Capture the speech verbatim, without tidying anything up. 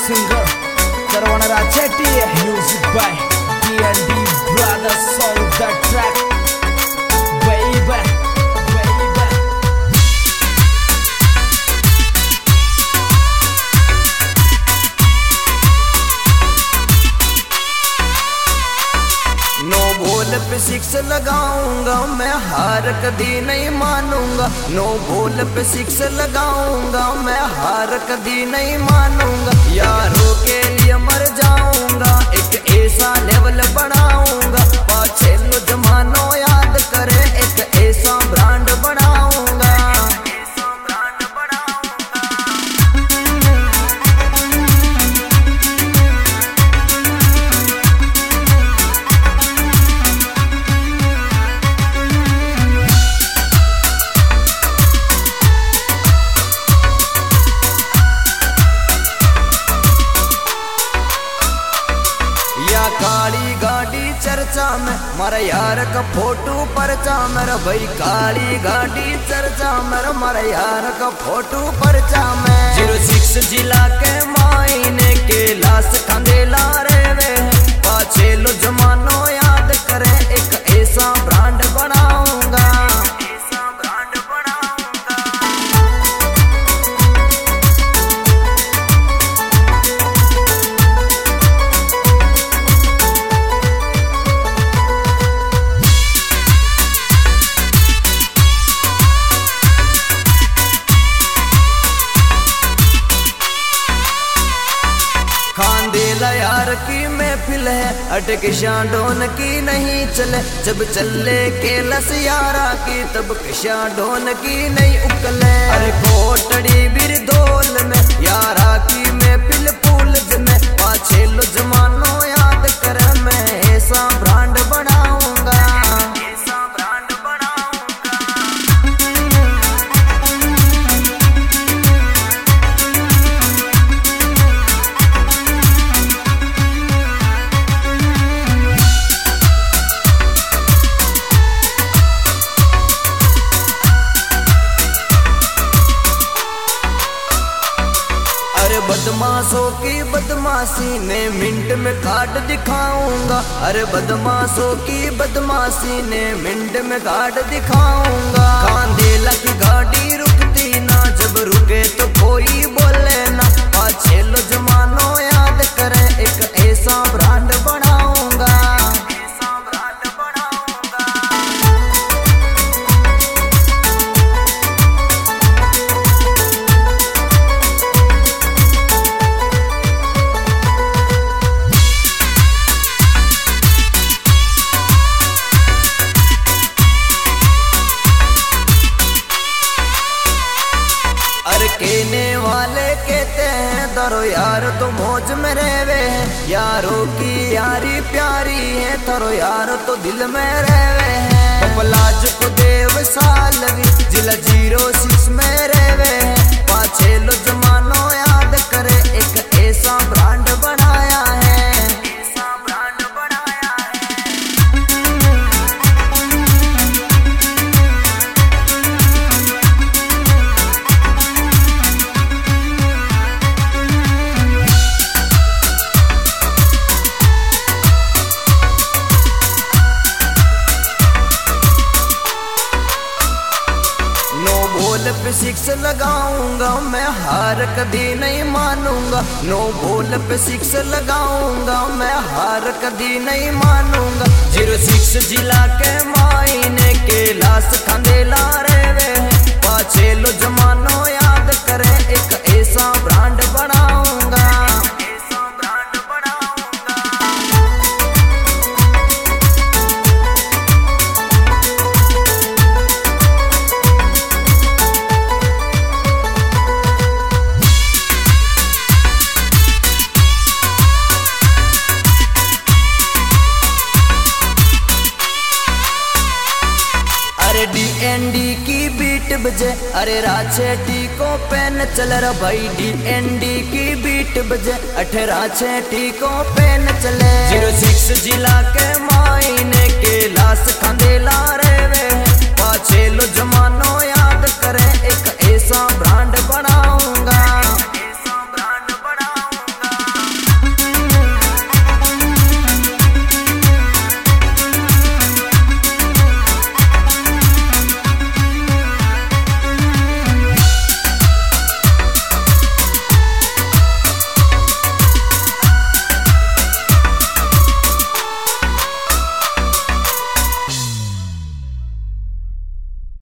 singer Tarwana Rachetti, music by D and D Brothers, song that track, baby, baby. No ball पे six लगाऊंगा मैं, हार कभी नहीं मानूंगा। नो बोल पे सिक्स लगाऊंगा मैं, हार कभी नहीं मानूंगा। यारों के लिए मर जाऊंगा, एक ऐसा लेवल बनाऊंगा। पाछे लो जमानो याद करे, एक ऐसा ब्रांड बनाऊंगा। काली गाड़ी चर्चा में, मारा यार का फोटो परचा मेरा भाई। काली गाड़ी चर्चा मेरा, मारा यार का फोटो परचा में। जीरो सिक्स जिला के मायने के लाश खंडेला रे वे, पाछे लो जमानो याद करे, एक ऐसा ब्रांड बनाऊंगा। खांडेला यार की महफिल है, अटक शाडोन की नहीं चले। जब चले के लस यारा की, तब शाडोन की नहीं उकले। अरे कोटड़ी बिर धोल में, यारा की महफिल फूल में। पाछे लो जमानो याद करे, मैं ऐसा ब्रांड बनाऊंगा। बदमाशों की बदमाशी ने मिनट में काट दिखाऊंगा। अरे बदमाशों की बदमाशी ने मिनट में काट दिखाऊंगा। खांडेला की गाड़ी रुकती ना, जब रुके तो कोई बोले ना। पाछे लो जमानो याद करे, एक ऐसा ब्रांड बनाऊंगा। कहने वाले कहते हैं दरो यार तो मौज में रहवे हैं। यारों की यारी प्यारी है, थरो यार तो दिल में रहवे हैं। पलाज को देव सालवी, जिला जीरो सिक्स में रहवे हैं। पाछे लो जमानो याद करे, एक ऐसा ब्रांड बनाया है। पे सिक्स लगाऊंगा मैं, हार कभी नहीं मानूंगा। नो बॉल पे सिक्स लगाऊंगा मैं, हार कभी नहीं मानूंगा। जीरो सिक्स जिला के मायने के लाश खंडेला रे वे, पाछे लो जमानो याद करे, एक ऐसा ब्रांड बनाऊंगा। डी एन डी की बीट बजे, अरे राछेटी को पेन चल रहा भाई। डी एन डी की बीट बजे, अठे राछेटी को पेन चले। जीरो सिक्स जिला के मायने के लाश खंडेला रे वे, पाछे लो जमानो याद करे, एक ऐसा